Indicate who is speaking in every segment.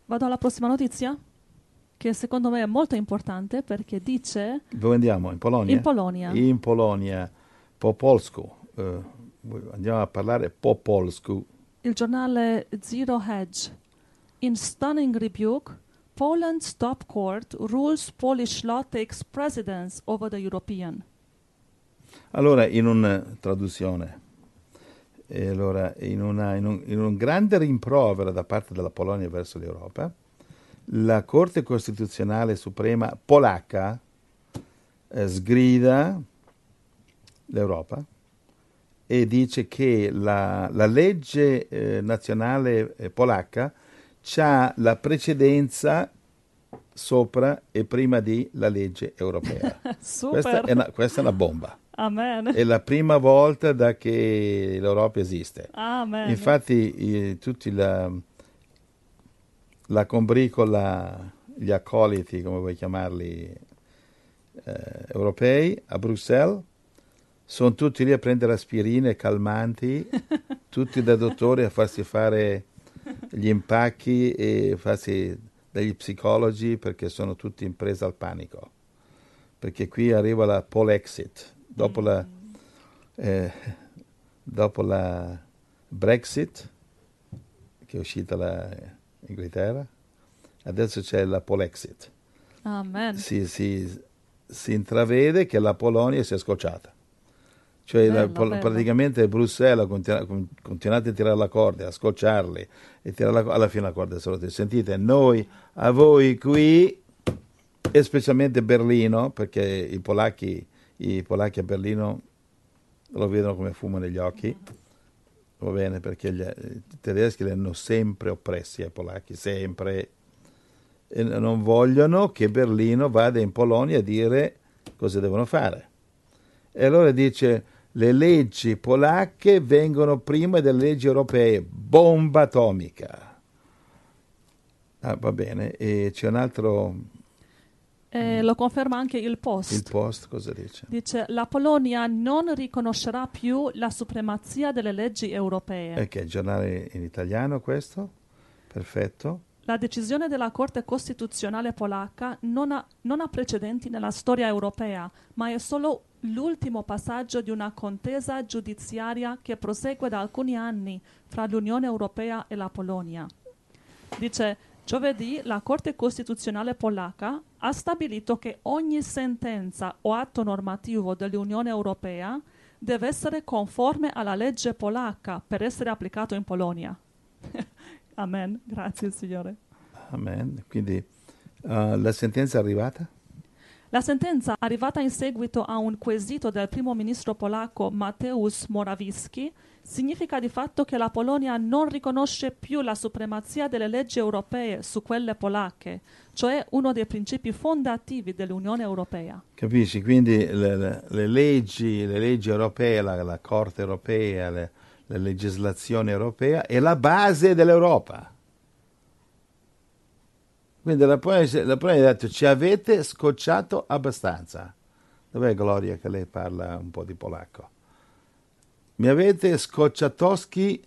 Speaker 1: Vado alla prossima notizia, che secondo me è molto importante perché dice
Speaker 2: Dove andiamo? In Polonia?
Speaker 1: in Polonia,
Speaker 2: In Polonia, po polsku. Andiamo a parlare po polsku.
Speaker 1: il giornale Zero Hedge. In stunning rebuke, Poland's top court rules Polish law takes precedence over the European.
Speaker 2: Allora, in una traduzione, allora, in un grande rimprovero da parte della Polonia verso l'Europa, la Corte Costituzionale Suprema polacca sgrida l'Europa e dice che la legge nazionale polacca ha la precedenza sopra e prima di la legge europea.
Speaker 1: Super!
Speaker 2: Questa è una bomba.
Speaker 1: Amen.
Speaker 2: È la prima volta da che l'Europa esiste.
Speaker 1: Amen.
Speaker 2: Infatti tutti la combricola, gli accoliti, come vuoi chiamarli, europei a Bruxelles, sono tutti lì a prendere aspirine, calmanti, tutti da dottori a farsi fare gli impacchi e farsi dagli psicologi perché sono tutti in presa al panico. Perché qui arriva la Polexit. Dopo la Brexit, che è uscita l'Inghilterra, adesso c'è la Polexit.
Speaker 1: Amen.
Speaker 2: Si intravede che la Polonia si è scocciata. Cioè
Speaker 1: Bello.
Speaker 2: praticamente Bruxelles ha continuato a tirare la corda, a scocciarli, e alla fine la corda è solo sentite, a voi qui, e specialmente Berlino, perché i polacchi a Berlino lo vedono come fumo negli occhi, va bene, perché i tedeschi li hanno sempre oppressi ai polacchi, sempre, e non vogliono che Berlino vada in Polonia a dire cosa devono fare. E allora dice, le leggi polacche vengono prima delle leggi europee, bomba atomica. Va bene, e c'è un altro...
Speaker 1: Lo conferma anche il Post.
Speaker 2: Il Post cosa dice?
Speaker 1: Dice, la Polonia non riconoscerà più la supremazia delle leggi europee.
Speaker 2: Che è il giornale in italiano questo? Perfetto.
Speaker 1: La decisione della Corte Costituzionale polacca non ha precedenti nella storia europea, ma è solo l'ultimo passaggio di una contesa giudiziaria che prosegue da alcuni anni fra l'Unione Europea e la Polonia. Dice, giovedì la Corte Costituzionale polacca ha stabilito che ogni sentenza o atto normativo dell'Unione Europea deve essere conforme alla legge polacca per essere applicato in Polonia. Amen, grazie Signore.
Speaker 2: Amen. Quindi la sentenza è arrivata?
Speaker 1: La sentenza, arrivata in seguito a un quesito del primo ministro polacco Mateusz Morawiecki, significa di fatto che la Polonia non riconosce più la supremazia delle leggi europee su quelle polacche, cioè uno dei principi fondativi dell'Unione Europea.
Speaker 2: Capisci? Quindi le leggi europee, la Corte europea, la legislazione europea è la base dell'Europa. Quindi la Polonia ha detto, ci avete scocciato abbastanza. Dov'è Gloria che lei parla un po' di polacco? Mi avete scocciatoschi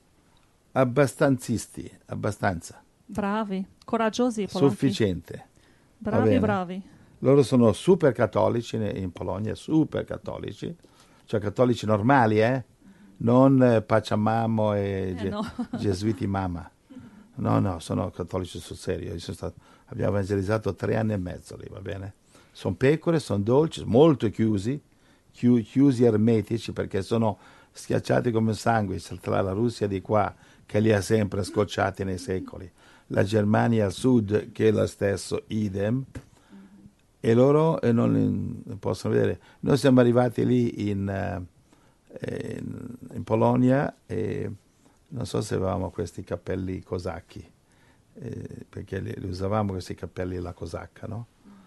Speaker 2: abbastanza.
Speaker 1: Bravi, coraggiosi i polacchi.
Speaker 2: Sufficiente.
Speaker 1: Bravi.
Speaker 2: Loro sono super cattolici in Polonia, super cattolici, cioè cattolici normali, non Pachamamo e Gesuiti Mama. No, sono cattolici sul serio. Abbiamo evangelizzato 3 anni e mezzo lì, va bene? Sono pecore, sono dolci, molto chiusi ermetici, perché sono schiacciati come sangue tra la Russia di qua, che li ha sempre scocciati nei secoli, la Germania al sud, che è lo stesso, idem, e loro non possono vedere. Noi siamo arrivati lì in Polonia e non so se avevamo questi cappelli cosacchi, perché li usavamo questi cappelli alla cosacca, no?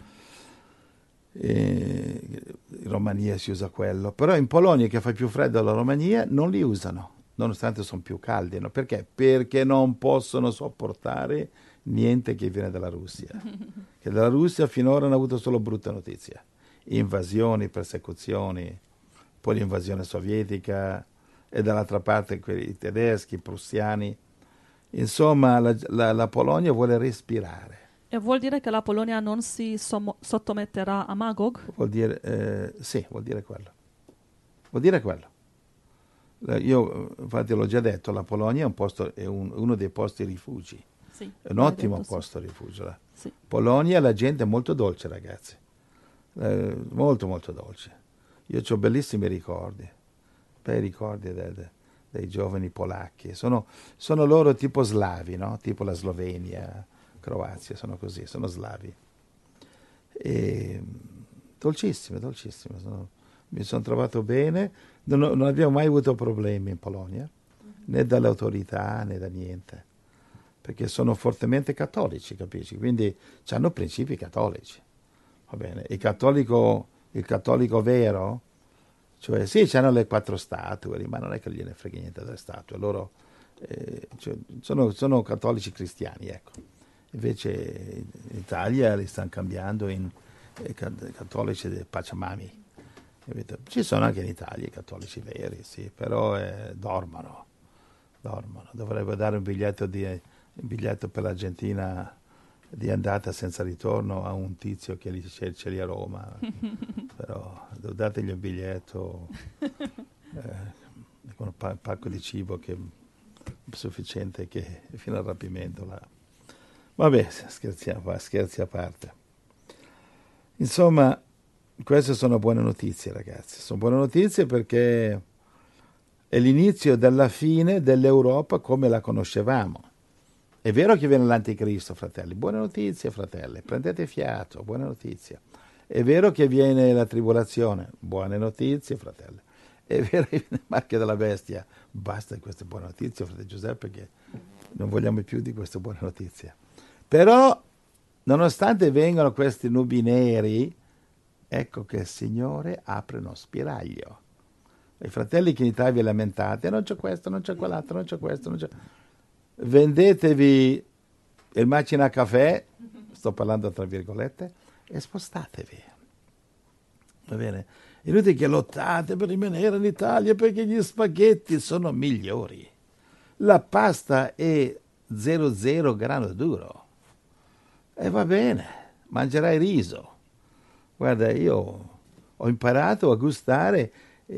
Speaker 2: In Romania si usa quello, però in Polonia, che fa più freddo della Romania, non li usano, nonostante sono più caldi, no? Perché? Perché non possono sopportare niente che viene dalla Russia, che dalla Russia finora hanno avuto solo brutte notizie, invasioni, persecuzioni, poi l'invasione sovietica, e dall'altra parte i tedeschi, i prussiani, Insomma, la Polonia vuole respirare.
Speaker 1: E vuol dire che la Polonia non si sottometterà a Magog?
Speaker 2: Vuol dire, sì, vuol dire quello. Vuol dire quello. Io, infatti, l'ho già detto, la Polonia è, uno dei posti rifugi.
Speaker 1: Sì,
Speaker 2: È un
Speaker 1: l'hai
Speaker 2: ottimo
Speaker 1: detto, sì.
Speaker 2: posto rifugio.
Speaker 1: Sì.
Speaker 2: Polonia, la gente è molto dolce, ragazzi. Molto, molto dolce. Io ho bellissimi ricordi. Bei ricordi dei giovani polacchi. Sono loro tipo slavi, no? Tipo la Slovenia, Croazia, sono così, sono slavi. E, dolcissime, dolcissime. Mi sono trovato bene. Non abbiamo mai avuto problemi in Polonia, né dalle autorità né da niente, perché sono fortemente cattolici, capisci? Quindi hanno principi cattolici. Va bene. Il cattolico vero, cioè sì, hanno le 4 statue, ma non è che gliene frega niente delle statue. Loro sono cattolici cristiani, ecco. Invece in Italia li stanno cambiando in cattolici del Pachamami. Capito? Ci sono anche in Italia i cattolici veri, sì, però dormono. Dovrebbe dare un biglietto per l'Argentina di andata senza ritorno a un tizio che ce li a Roma. Però dategli un biglietto con un pacco di cibo che è sufficiente che fino al rapimento là. Vabbè, scherzi a parte. Insomma, queste sono buone notizie, ragazzi. Sono buone notizie perché è l'inizio della fine dell'Europa come la conoscevamo. È vero che viene l'anticristo, fratelli. Buone notizie, fratelli. Prendete fiato, buone notizie. È vero che viene la tribolazione. Buone notizie, fratelli. È vero che viene il marchio della bestia. Basta di queste buone notizie, fratello Giuseppe, che non vogliamo più di queste buone notizie. Però, nonostante vengano questi nubi neri, ecco che il Signore apre uno spiraglio. I fratelli che in Italia vi lamentate, non c'è questo, non c'è quell'altro, non c'è questo, non c'è... Vendetevi il macina caffè, sto parlando tra virgolette, e spostatevi. Va bene? Inutile che lottate per rimanere in Italia perché gli spaghetti sono migliori. La pasta è 00 grano duro. E va bene, mangerai riso. Guarda, io ho imparato a gustare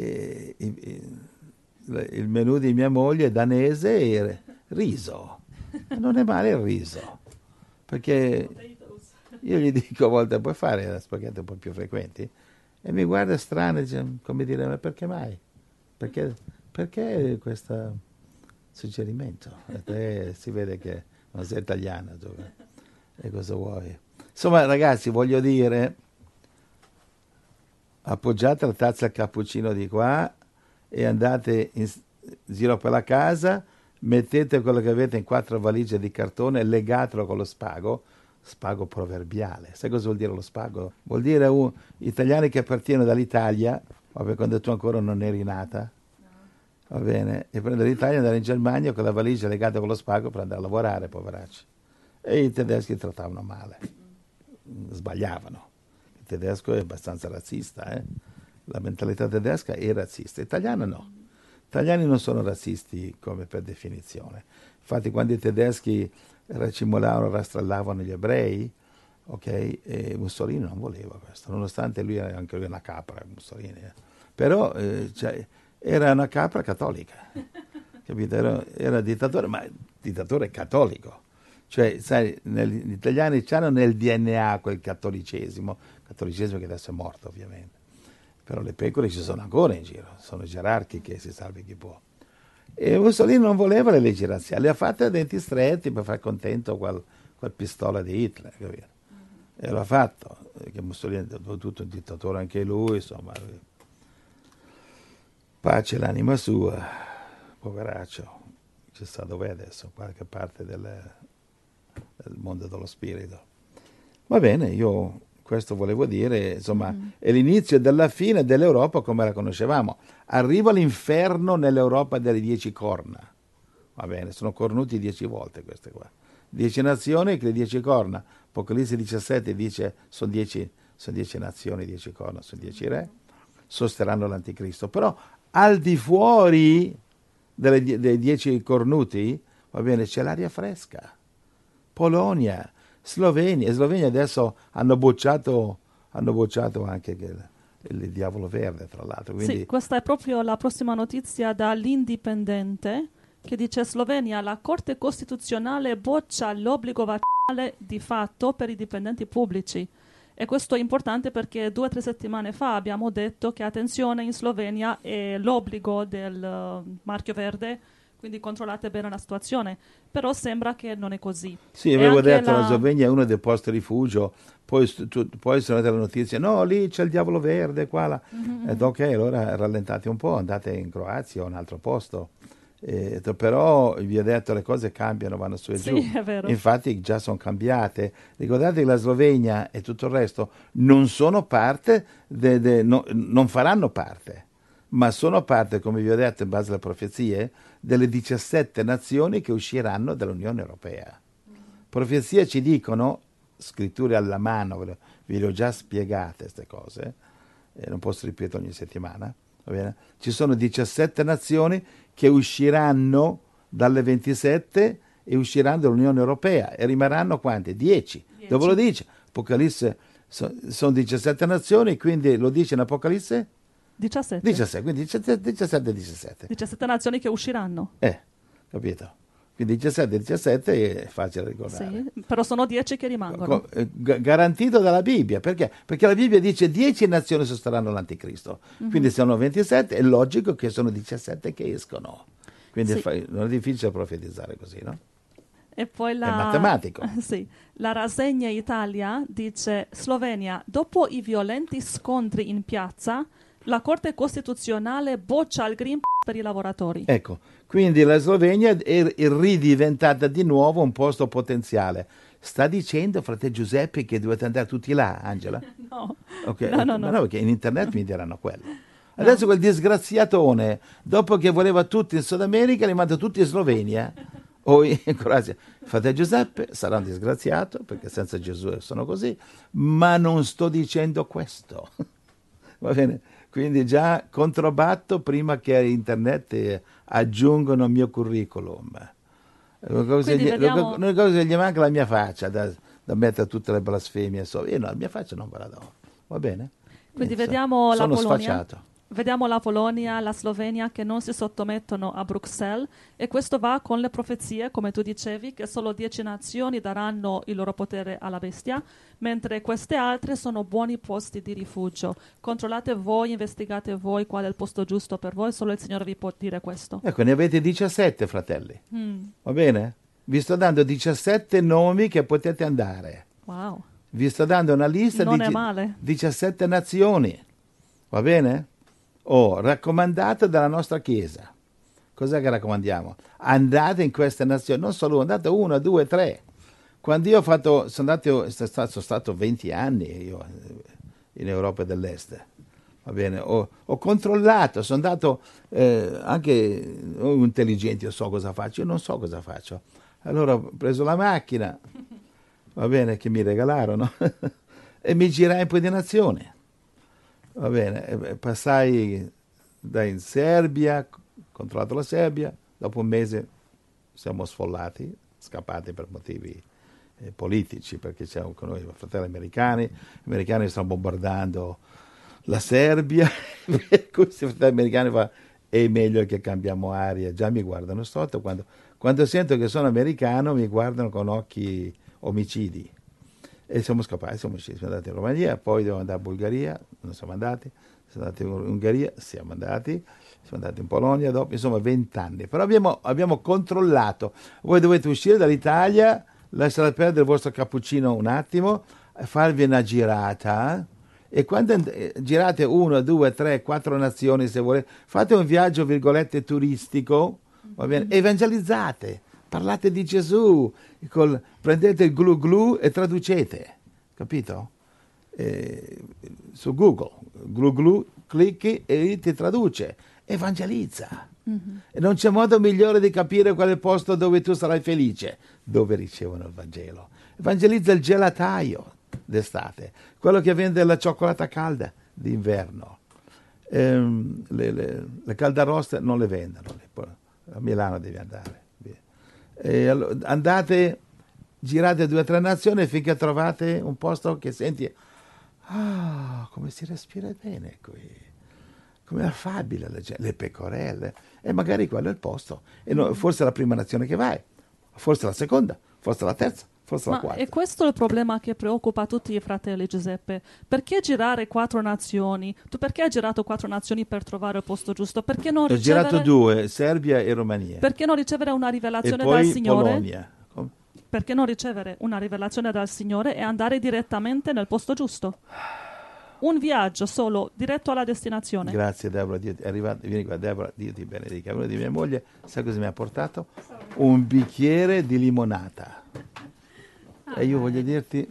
Speaker 2: il menù di mia moglie danese e riso. Non è male il riso, perché io gli dico a volte puoi fare spaghetti un po' più frequenti e mi guarda strano, dice, come dire, ma perché mai? Perché questo suggerimento? E te si vede che non sei italiana tu, e cosa vuoi? Insomma, ragazzi, voglio dire, appoggiate la tazza al cappuccino di qua e andate in giro per la casa, mettete quello che avete in 4 valigie di cartone e legatelo con lo spago proverbiale. Sai cosa vuol dire lo spago? Vuol dire italiani che appartienono dall'Italia, vabbè, quando tu ancora non eri nata, va bene, e prendere l'Italia e andare in Germania con la valigia legata con lo spago per andare a lavorare, poveracci. E i tedeschi trattavano male, sbagliavano. Il tedesco è abbastanza razzista, La mentalità tedesca è razzista, italiana no. Gli italiani non sono razzisti come per definizione. Infatti quando i tedeschi racimolavano, rastrellavano gli ebrei, ok, e Mussolini non voleva questo, nonostante lui era anche lui una capra, Mussolini. Però era una capra cattolica, capito? Era dittatore, ma dittatore cattolico. Cioè, sai, gli italiani hanno nel DNA quel cattolicesimo che adesso è morto ovviamente, però le pecore ci sono ancora in giro, sono gerarchiche, si salvi chi può. E Mussolini non voleva le leggi razziali, le ha fatte a denti stretti per far contento quel pistola di Hitler, capito? E l'ha fatto, perché Mussolini è tutto un dittatore anche lui, insomma, pace l'anima sua, poveraccio, chissà dov'è adesso, qualche parte del mondo dello spirito. Va bene, io questo volevo dire, insomma, è l'inizio della fine dell'Europa come la conoscevamo. Arriva l'inferno nell'Europa delle 10 corna. Va bene, sono cornuti 10 volte queste qua. 10 nazioni che le 10 corna. Apocalisse 17 dice sono 10 nazioni, 10 corna, sono 10 re. Sosterranno l'anticristo. Però al di fuori dei 10 cornuti, va bene, c'è l'aria fresca. Polonia, Slovenia. Slovenia adesso hanno bocciato anche il diavolo verde, tra l'altro. Quindi,
Speaker 1: sì, questa è proprio la prossima notizia dall'Indipendente, che dice: Slovenia, la Corte Costituzionale boccia l'obbligo vaccinale di fatto per i dipendenti pubblici. E questo è importante perché 2 o 3 settimane fa abbiamo detto che, attenzione, in Slovenia è l'obbligo del marchio verde, quindi controllate bene la situazione. Però sembra che non è così.
Speaker 2: sì,
Speaker 1: E
Speaker 2: avevo
Speaker 1: anche
Speaker 2: detto la Slovenia è uno dei posti rifugio, poi sono andate le notizie, no, lì c'è il diavolo verde, qua, là. Ho detto, ok, allora rallentate un po', andate in Croazia o un altro posto. Però vi ho detto, le cose cambiano, vanno su e giù.
Speaker 1: Sì, è vero.
Speaker 2: Infatti già sono cambiate. Ricordate che la Slovenia e tutto il resto non sono parte, non faranno parte, ma sono parte, come vi ho detto in base alle profezie, delle 17 nazioni che usciranno dall'Unione Europea. Profezie ci dicono, scritture alla mano, ve le ho già spiegate queste cose, non posso ripetere ogni settimana, va bene? Ci sono 17 nazioni che usciranno dalle 27 e usciranno dall'Unione Europea e rimarranno quante? 10. Dove lo dice? Apocalisse, sono 17 nazioni, quindi lo dice in Apocalisse?
Speaker 1: 17.
Speaker 2: 17, quindi 17.
Speaker 1: 17 nazioni che usciranno.
Speaker 2: Capito? Quindi 17 è facile ricordare.
Speaker 1: Sì, però sono 10 che rimangono.
Speaker 2: Garantito dalla Bibbia. Perché? Perché la Bibbia dice 10 nazioni sosterranno l'anticristo. Quindi sono 27, è logico che sono 17 che escono. Quindi
Speaker 1: Sì.
Speaker 2: non è difficile profetizzare così, no?
Speaker 1: E poi
Speaker 2: È matematico.
Speaker 1: Sì. La Rassegna Italia dice: Slovenia, dopo i violenti scontri in piazza, la Corte Costituzionale boccia il Green Pass per i lavoratori.
Speaker 2: Ecco, quindi la Slovenia è ridiventata di nuovo un posto potenziale. Sta dicendo, frate Giuseppe, che dovete andare tutti là, Angela?
Speaker 1: No.
Speaker 2: Okay.
Speaker 1: No.
Speaker 2: Ma no, perché in internet mi diranno quello. Adesso quel disgraziatone, dopo che voleva tutti in Sud America, li manda tutti in Slovenia o in Croazia. Frate Giuseppe sarà un disgraziato, perché senza Gesù sono così, ma non sto dicendo questo. Va bene? Quindi già controbatto prima che internet aggiungono il mio curriculum. L'unica cosa che gli manca è la mia faccia da mettere a tutte le blasfemie. Io no, la mia faccia non ve la do. Va bene?
Speaker 1: Quindi vediamo la
Speaker 2: sono
Speaker 1: Polonia.
Speaker 2: sfacciato.
Speaker 1: Vediamo la Polonia, la Slovenia che non si sottomettono a Bruxelles, e questo va con le profezie, come tu dicevi, che solo 10 nazioni daranno il loro potere alla bestia, mentre queste altre sono buoni posti di rifugio. Controllate voi, investigate voi qual è il posto giusto per voi, solo il Signore vi può dire questo.
Speaker 2: Ecco, ne avete 17, fratelli. Va bene? Vi sto dando 17 nomi che potete andare.
Speaker 1: Wow.
Speaker 2: Vi sto dando una lista
Speaker 1: Non
Speaker 2: di
Speaker 1: è male.
Speaker 2: 17 nazioni. Va bene? Raccomandato dalla nostra Chiesa. Cos'è che raccomandiamo? Andate in queste nazioni, non solo, andate 1, 2, 3. Quando io sono stato 20 anni io in Europa dell'Est, va bene? Ho controllato, sono andato anche intelligente, io so cosa faccio, io non so cosa faccio. Allora ho preso la macchina, va bene, che mi regalarono, e mi girai un po' di nazioni. Va bene, passai in Serbia, controllato la Serbia, dopo un mese siamo scappati per motivi politici, perché c'erano con noi fratelli americani, gli americani stanno bombardando la Serbia, per cui questi fratelli americani fanno: è meglio che cambiamo aria, già mi guardano storto, quando sento che sono americano mi guardano con occhi omicidi. E siamo scappati, siamo andati in Romania, poi dobbiamo andare in Bulgaria, non siamo andati, siamo andati in Ungheria, siamo andati in Polonia, dopo, insomma 20 anni. Però abbiamo controllato. Voi dovete uscire dall'Italia, lasciare perdere il vostro cappuccino un attimo, farvi una girata, e quando girate 1, 2, 3, 4 nazioni, se volete, fate un viaggio, virgolette, turistico, va bene? Evangelizzate. Parlate di Gesù, prendete il glu glu e traducete, capito? Su Google, glu glu, clicchi e ti traduce, evangelizza. E non c'è modo migliore di capire qual è il posto dove tu sarai felice, dove ricevono il Vangelo. Evangelizza il gelataio d'estate, quello che vende la cioccolata calda d'inverno. Le caldaroste non le vendono, a Milano devi andare. Andate, girate 2 o 3 nazioni finché trovate un posto che senti, come si respira bene qui, come è affabile la gente, le pecorelle, e magari quello è il posto, e forse è la prima nazione che vai, forse la seconda, forse la terza, forse la quarta.
Speaker 1: E questo è il problema che preoccupa tutti i fratelli, Giuseppe. Perché girare 4 nazioni? Tu perché hai girato 4 nazioni per trovare il posto giusto? Perché non
Speaker 2: Ho girato 2, Serbia e Romania.
Speaker 1: Perché non ricevere una
Speaker 2: E
Speaker 1: rivelazione
Speaker 2: poi
Speaker 1: dal Signore?
Speaker 2: Polonia.
Speaker 1: Perché non ricevere una rivelazione dal Signore e andare direttamente nel posto giusto? Un viaggio solo, diretto alla destinazione.
Speaker 2: Grazie Deborah, è arrivato, vieni qua Deborah, Dio ti benedica. Una di mia moglie, sai cosa mi ha portato? Un bicchiere di limonata. E io voglio dirti,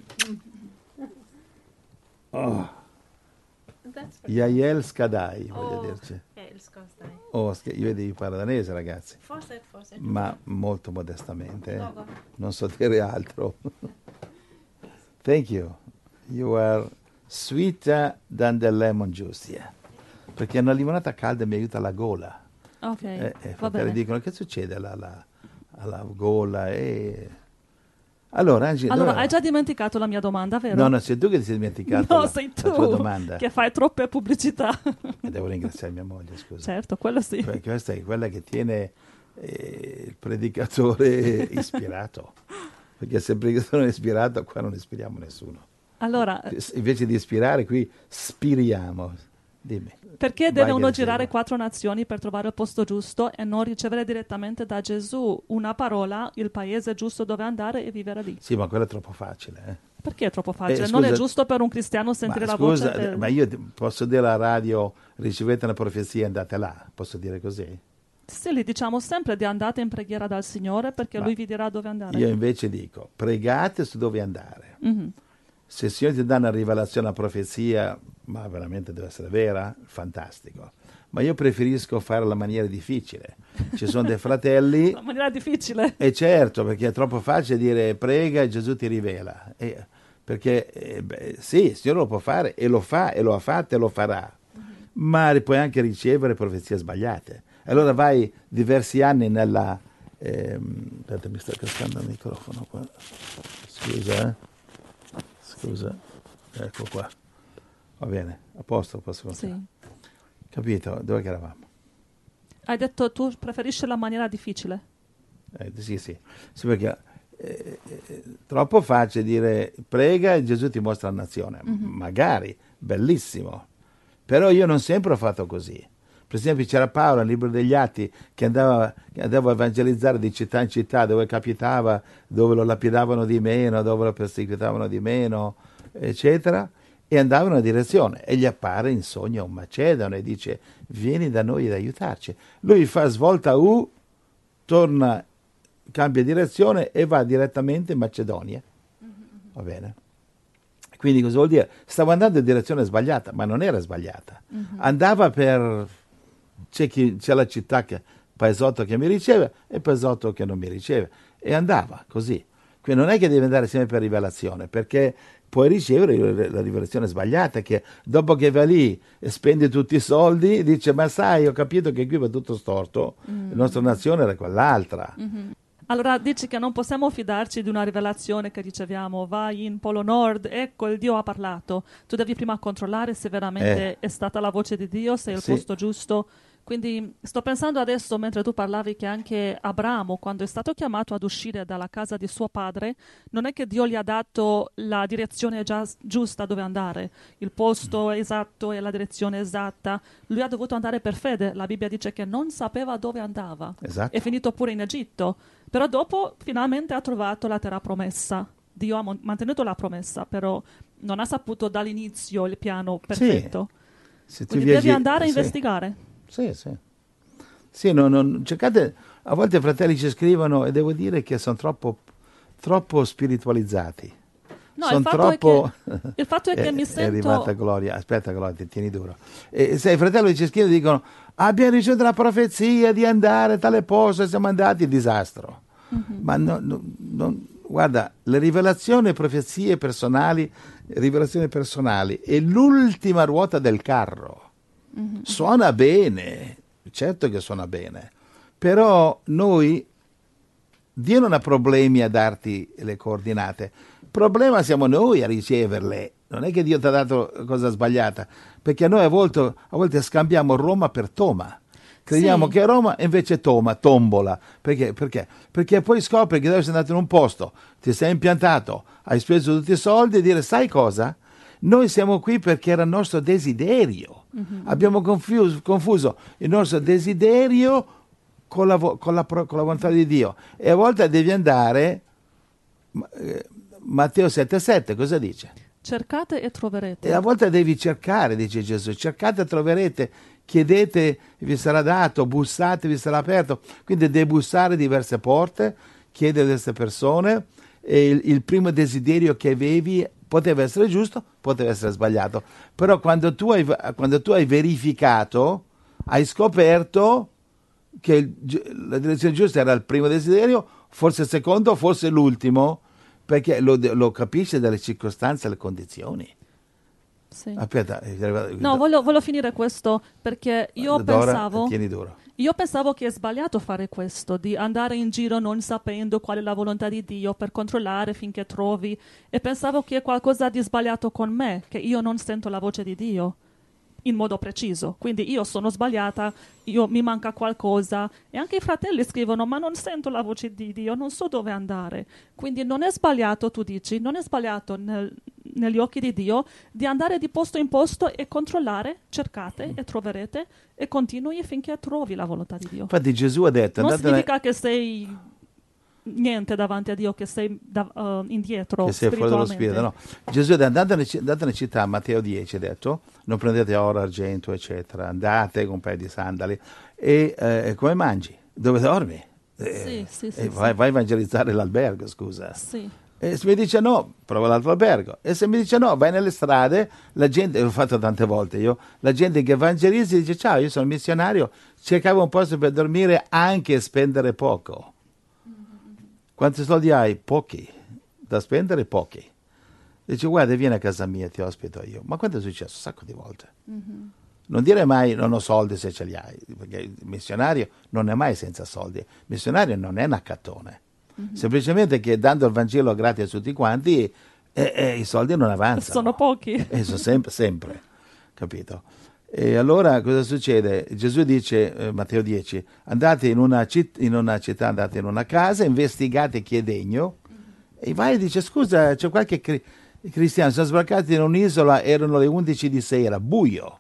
Speaker 2: Yael Skadai, voglio dirci. Io vedo io parlo danese, ragazzi.
Speaker 3: Forse.
Speaker 2: Ma molto modestamente, non so dire altro. Thank you. You are sweeter than the lemon juice, yeah. Perché una limonata calda mi aiuta la gola.
Speaker 1: Ok, va
Speaker 2: Fratelli
Speaker 1: bene.
Speaker 2: dicono, che succede alla gola? Allora, Angie,
Speaker 1: Allora, hai già dimenticato la mia domanda, vero?
Speaker 2: No, sei tu che ti sei dimenticato
Speaker 1: No, sei
Speaker 2: la tua
Speaker 1: tu
Speaker 2: domanda.
Speaker 1: che fai troppe pubblicità.
Speaker 2: E devo ringraziare mia moglie, scusa.
Speaker 1: Certo, quello sì.
Speaker 2: Questa è quella che tiene il predicatore ispirato. Perché se il predicatore è ispirato, qua non ispiriamo nessuno.
Speaker 1: Allora,
Speaker 2: Invece di ispirare, qui spiriamo. Dimmi.
Speaker 1: perché deve
Speaker 2: Vai
Speaker 1: uno
Speaker 2: che
Speaker 1: girare
Speaker 2: segua.
Speaker 1: 4 nazioni per trovare il posto giusto e non ricevere direttamente da Gesù una parola, il paese giusto dove andare e vivere lì?
Speaker 2: Sì, ma quello è troppo facile.
Speaker 1: Perché è troppo facile?
Speaker 2: scusa,
Speaker 1: non è giusto per un cristiano sentire la voce del...
Speaker 2: ma io posso dire alla radio, ricevete una profezia, andate là. Posso dire così?
Speaker 1: Sì, gli diciamo sempre di andate in preghiera dal Signore perché
Speaker 2: Ma
Speaker 1: Lui vi dirà dove andare.
Speaker 2: Io invece dico, pregate su dove andare.
Speaker 1: Mhm.
Speaker 2: Se il Signore ti dà una rivelazione, una profezia, ma veramente deve essere vera, fantastico. Ma io preferisco fare la maniera difficile. Ci sono dei fratelli,
Speaker 1: La maniera difficile.
Speaker 2: e certo, perché è troppo facile dire prega e Gesù ti rivela. Perché sì, il Signore lo può fare, e lo fa, e lo ha fatto, e lo farà. Ma puoi anche ricevere profezie sbagliate. Allora vai diversi anni nella... aspetta, mi sta cascando il microfono qua. Scusa, ecco qua. Va bene, a posto, posso continuare.
Speaker 1: Sì.
Speaker 2: Capito? Dove che eravamo?
Speaker 1: Hai detto tu preferisci la maniera difficile.
Speaker 2: Sì, perché troppo facile dire prega e Gesù ti mostra la nazione. Magari, bellissimo. Però io non sempre ho fatto così. Per esempio c'era Paolo nel libro degli Atti che andava a evangelizzare di città in città, dove capitava, dove lo lapidavano di meno, dove lo perseguitavano di meno, eccetera, e andava in una direzione, e gli appare in sogno un macedone e dice vieni da noi ad aiutarci. Lui fa svolta U, torna, cambia direzione e va direttamente in Macedonia. Va bene? Quindi cosa vuol dire? Stava andando in direzione sbagliata, ma non era sbagliata. Andava per... C'è la città, paesotto che mi riceve e paesotto che non mi riceve. E andava così. Quindi non è che devi andare sempre per rivelazione, perché puoi ricevere la rivelazione sbagliata, che dopo che va lì e spende tutti i soldi, dice ma sai, ho capito che qui va tutto storto, la nostra nazione era quell'altra.
Speaker 1: Allora dici che non possiamo fidarci di una rivelazione che riceviamo, vai in Polo Nord, ecco il Dio ha parlato. Tu devi prima controllare se veramente è stata la voce di Dio, se è il
Speaker 2: Sì.
Speaker 1: posto giusto. Quindi sto pensando adesso, mentre tu parlavi, che anche Abramo, quando è stato chiamato ad uscire dalla casa di suo padre, non è che Dio gli ha dato la direzione giusta dove andare, il posto esatto e la direzione esatta. Lui ha dovuto andare per fede. La Bibbia dice che non sapeva dove andava.
Speaker 2: Esatto.
Speaker 1: È finito pure in Egitto. Però dopo finalmente ha trovato la terra promessa. Dio ha mantenuto la promessa, però non ha saputo dall'inizio il piano perfetto.
Speaker 2: Se tu
Speaker 1: Quindi
Speaker 2: viaggi-
Speaker 1: devi andare a
Speaker 2: sì.
Speaker 1: investigare.
Speaker 2: Sì, cercate, a volte i fratelli ci scrivono e devo dire che sono troppo spiritualizzati.
Speaker 1: No,
Speaker 2: Sono
Speaker 1: il fatto
Speaker 2: troppo...
Speaker 1: il fatto è che mi
Speaker 2: È arrivata
Speaker 1: sento...
Speaker 2: Gloria, aspetta Gloria, ti tieni duro. Se i fratelli ci scrivono e dicono abbiamo ricevuto la profezia di andare a tale posto, siamo andati, disastro. Ma guarda, le rivelazioni e profezie personali, rivelazioni personali è l'ultima ruota del carro. Suona bene, certo che suona bene, però noi Dio non ha problemi a darti le coordinate. Il problema siamo noi a riceverle. Non è che Dio ti ha dato cosa sbagliata, perché noi a volte scambiamo Roma per Toma. Crediamo
Speaker 1: Sì.
Speaker 2: che Roma è invece Toma, tombola. Perché? Perché poi scopri che sei andato in un posto, ti sei impiantato, hai speso tutti i soldi e dire, sai cosa? Noi siamo qui perché era il nostro desiderio. Abbiamo confuso il nostro desiderio con la volontà di Dio. E a volte devi andare, Matteo 7,7, cosa dice?
Speaker 1: Cercate e troverete.
Speaker 2: E a volte devi cercare, dice Gesù, cercate e troverete, chiedete vi sarà dato, bussate vi sarà aperto. Quindi devi bussare diverse porte, chiedere a queste persone, e il primo desiderio che avevi poteva essere giusto, poteva essere sbagliato. Però quando tu hai verificato, hai scoperto che la direzione giusta era il primo desiderio, forse il secondo, forse l'ultimo, perché lo capisce dalle circostanze e le condizioni.
Speaker 1: Sì.
Speaker 2: Aspetta,
Speaker 1: No, voglio finire questo perché
Speaker 2: Dora, tieni duro.
Speaker 1: io pensavo che è sbagliato fare questo, di andare in giro non sapendo qual è la volontà di Dio per controllare finché trovi, e pensavo che è qualcosa di sbagliato con me, che io non sento la voce di Dio in modo preciso. Quindi io sono sbagliata, mi manca qualcosa. E anche i fratelli scrivono, ma non sento la voce di Dio, non so dove andare. Quindi non è sbagliato, tu dici, non è sbagliato negli occhi di Dio di andare di posto in posto e controllare, cercate e troverete e continui finché trovi la volontà di Dio.
Speaker 2: Infatti Gesù ha detto,
Speaker 1: Non significa che sei niente davanti a Dio, che sei indietro,
Speaker 2: che sei fuori dallo spirito, no. Gesù ha detto, andate nelle città, Matteo 10 ha detto, non prendete oro, argento, eccetera, andate con un paio di sandali e come mangi? Dove dormi?
Speaker 1: Sì,
Speaker 2: vai a evangelizzare l'albergo, scusa.
Speaker 1: Sì.
Speaker 2: E se mi dice no, prova l'altro albergo. E se mi dice no, vai nelle strade, la gente, l'ho fatto tante volte io, la gente che evangelizza dice ciao, io sono missionario, cercavo un posto per dormire, anche spendere poco. Quanti soldi hai? Pochi. Da spendere pochi. Dice guarda, vieni a casa mia, ti ospito io. Ma quanto è successo? Un sacco di volte. Non dire mai non ho soldi se ce li hai, perché il missionario non è mai senza soldi. Il missionario non è un accattone. Semplicemente che dando il Vangelo gratis a tutti quanti i soldi non avanzano.
Speaker 1: Sono pochi.
Speaker 2: E sono sempre, capito? E allora cosa succede? Gesù dice, Matteo 10, andate in una città, andate in una casa, investigate chi è degno, e vai e dice, scusa, c'è qualche cristiano, sono sbarcati in un'isola, erano le 11 di sera, buio.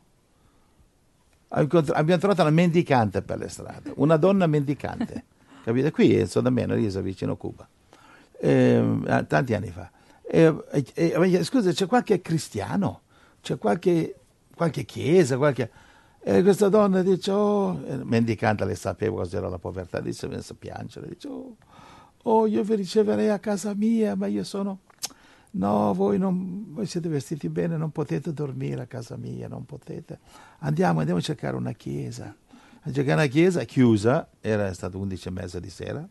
Speaker 2: Abbiamo trovato una mendicante per le strade, una donna mendicante, capite? Qui è da me, un'isola vicino a Cuba, tanti anni fa. Scusa, c'è qualche cristiano? C'è qualche chiesa, e questa donna dice, mendicante, lei sapeva cos'era la povertà, dice, mi a piangere, dice, io vi riceverei a casa mia, ma io sono, no, voi siete vestiti bene, non potete dormire a casa mia, non potete, andiamo a cercare una chiesa, chiusa, era stato 11:30 di sera,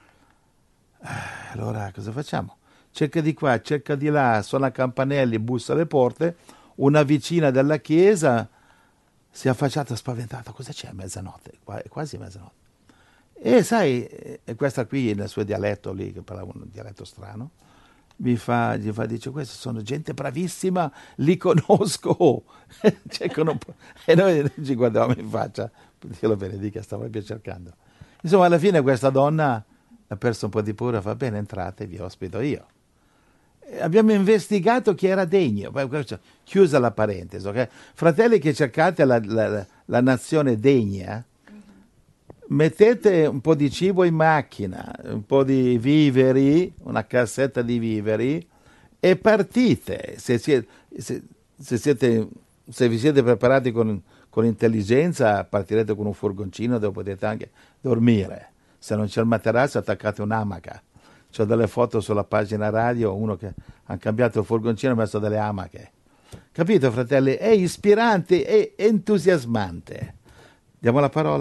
Speaker 2: allora cosa facciamo? Cerca di qua, cerca di là, suona campanelli, bussa alle porte. Una vicina della chiesa si è affacciata spaventata. Cosa c'è a mezzanotte? È quasi mezzanotte. E sai, questa qui nel suo dialetto lì, che parlava un dialetto strano, dice, questi sono gente bravissima, li conosco. E noi ci guardavamo in faccia, Dio lo benedica, stavo proprio cercando. Insomma, alla fine questa donna ha perso un po' di paura, va bene, entrate, vi ospito io. Abbiamo investigato chi era degno, chiusa la parentesi, okay? Fratelli che cercate la nazione degna, mettete un po' di cibo in macchina, un po' di viveri, una cassetta di viveri e partite. Se vi siete preparati con intelligenza, partirete con un furgoncino dove potete anche dormire. Se non c'è il materasso, attaccate un'amaca. C'ho delle foto sulla pagina radio, uno che ha cambiato il furgoncino e ha messo delle amache. Capito, fratelli? È ispirante, è entusiasmante. Diamo la parola?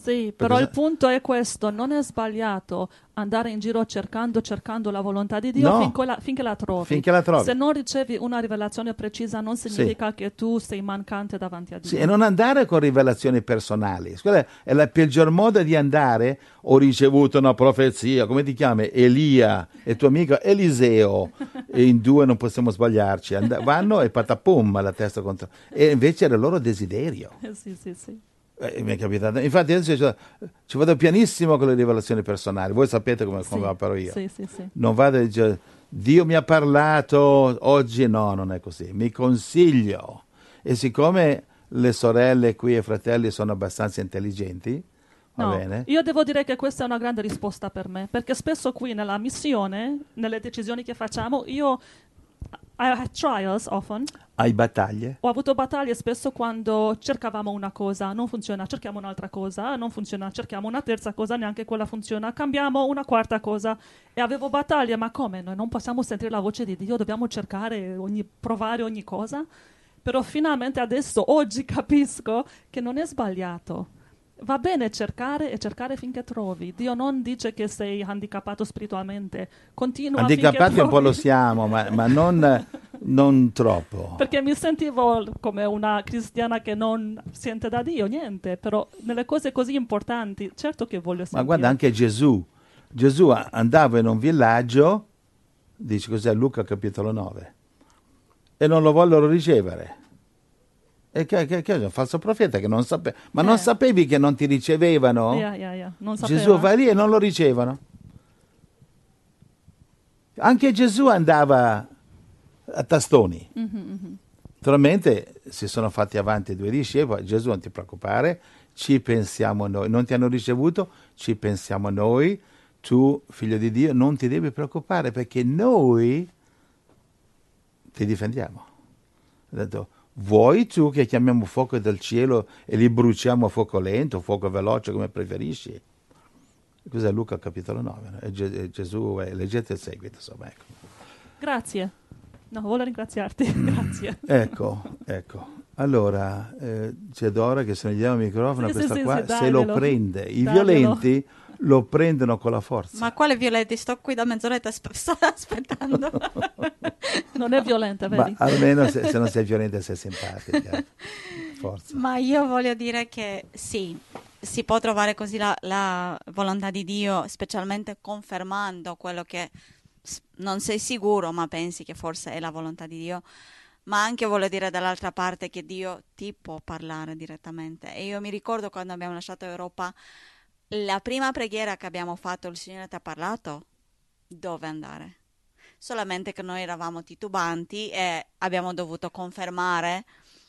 Speaker 1: Sì, però il punto è questo, non è sbagliato andare in giro cercando la volontà di Dio finché la trovi.
Speaker 2: Finché la trovi.
Speaker 1: Se non ricevi una rivelazione precisa non significa che tu sei mancante davanti a Dio.
Speaker 2: Sì, e non andare con rivelazioni personali. Quella è il peggior modo di andare. Ho ricevuto una profezia, come ti chiami? Elia e tuo amico Eliseo. E in due non possiamo sbagliarci. Vanno e patapum la testa contro. E invece era il loro desiderio.
Speaker 1: Sì.
Speaker 2: Mi è capitato. Infatti adesso ci vado pianissimo con le rivelazioni personali. Voi sapete come opero io.
Speaker 1: Sì.
Speaker 2: Non vado a dire, Dio mi ha parlato oggi. No, non è così. Mi consiglio. E siccome le sorelle qui e i fratelli sono abbastanza intelligenti, va bene?
Speaker 1: Io devo dire che questa è una grande risposta per me, perché spesso qui nella missione, nelle decisioni che facciamo, I had trials often.
Speaker 2: Hai battaglie?
Speaker 1: Ho avuto battaglie spesso quando cercavamo una cosa, non funziona, cerchiamo un'altra cosa, non funziona, cerchiamo una terza cosa, neanche quella funziona, cambiamo una quarta cosa. E avevo battaglie, ma come? Noi non possiamo sentire la voce di Dio, dobbiamo cercare, provare ogni cosa. Però finalmente adesso, oggi capisco che non è sbagliato. Va bene cercare e cercare finché trovi. Dio non dice che sei handicappato spiritualmente. Continua
Speaker 2: handicappati un po' lo siamo, ma non troppo.
Speaker 1: Perché mi sentivo come una cristiana che non sente da Dio, niente. Però nelle cose così importanti, certo che voglio sentire.
Speaker 2: Ma guarda, anche Gesù andava in un villaggio, dice cos'è Luca capitolo 9, e non lo vollero ricevere. E che è un falso profeta che non sapeva. Ma non sapevi che non ti ricevevano?
Speaker 1: Yeah. Non sapeva.
Speaker 2: Gesù va lì e non lo ricevono. Anche Gesù andava a tastoni. Naturalmente si sono fatti avanti 2 discepoli. Gesù, non ti preoccupare, ci pensiamo noi. Non ti hanno ricevuto, ci pensiamo noi. Tu, figlio di Dio, non ti devi preoccupare perché noi ti difendiamo. Ha detto, vuoi tu che chiamiamo fuoco dal cielo e li bruciamo a fuoco lento, fuoco veloce, come preferisci? Cos'è Luca capitolo 9? No? E Gesù, leggete il seguito, insomma, ecco.
Speaker 1: Grazie. No, voglio ringraziarti. Grazie.
Speaker 2: Ecco. Allora, c'è Dora che se ne diamo il microfono a questa qua, se lo prende. I violenti lo prendono con la forza.
Speaker 3: Ma quale violenti? Sto qui da mezz'oretta, sto aspettando.
Speaker 1: Non è violenta, vedi?
Speaker 2: Ma almeno se non sei violenta sei simpatica. Forza.
Speaker 3: Ma io voglio dire che sì, si può trovare così la volontà di Dio, specialmente confermando quello che non sei sicuro, ma pensi che forse è la volontà di Dio. Ma anche voglio dire dall'altra parte che Dio ti può parlare direttamente. E io mi ricordo quando abbiamo lasciato Europa, la prima preghiera che abbiamo fatto, il Signore ti ha parlato dove andare. Solamente che noi eravamo titubanti e abbiamo dovuto confermare.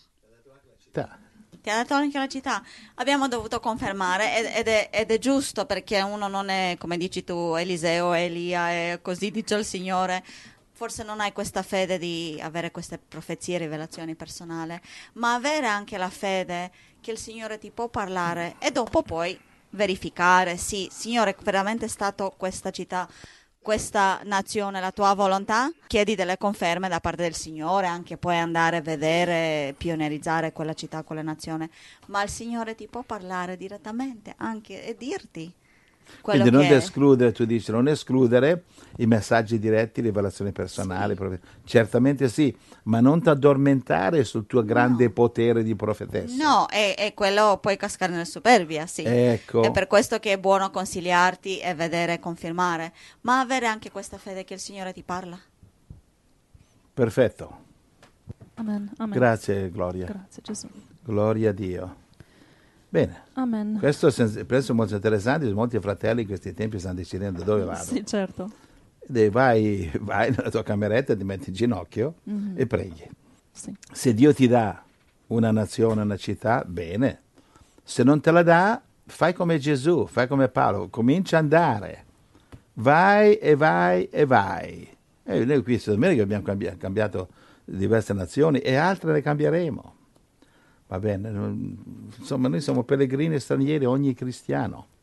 Speaker 3: Ti ha dato anche la città. Abbiamo dovuto confermare ed è giusto, perché uno non è, come dici tu, Eliseo, Elia, e così dice il Signore. Forse non hai questa fede di avere queste profezie e rivelazioni personali, ma avere anche la fede che il Signore ti può parlare e dopo poi verificare, sì, Signore, veramente è stato questa città, questa nazione, la tua volontà? Chiedi delle conferme da parte del Signore, anche puoi andare a vedere, pionierizzare quella città, quella nazione, ma il Signore ti può parlare direttamente anche e dirti quello
Speaker 2: quindi non
Speaker 3: che
Speaker 2: escludere, tu dici, non escludere i messaggi diretti, rivelazioni personali,
Speaker 3: Sì.
Speaker 2: Certamente sì, ma non ti addormentare sul tuo grande potere di profetessa.
Speaker 3: No, è quello, puoi cascare nella superbia, sì.
Speaker 2: Ecco.
Speaker 3: È per questo che è buono consigliarti e vedere e confermare, ma avere anche questa fede che il Signore ti parla.
Speaker 2: Perfetto.
Speaker 1: Amen.
Speaker 2: Grazie, Gloria.
Speaker 1: Grazie, Gesù.
Speaker 2: Gloria a Dio. Bene.
Speaker 1: Amen.
Speaker 2: Questo è molto interessante, molti fratelli in questi tempi stanno decidendo dove vado.
Speaker 1: Sì, certo.
Speaker 2: E vai nella tua cameretta, ti metti in ginocchio e preghi.
Speaker 1: Sì.
Speaker 2: Se Dio ti dà una nazione, una città, bene. Se non te la dà, fai come Gesù, fai come Paolo, comincia ad andare. Vai e vai e vai. E noi qui in Sud America abbiamo cambiato diverse nazioni e altre le cambieremo. Va bene, insomma noi siamo pellegrini stranieri, ogni cristiano.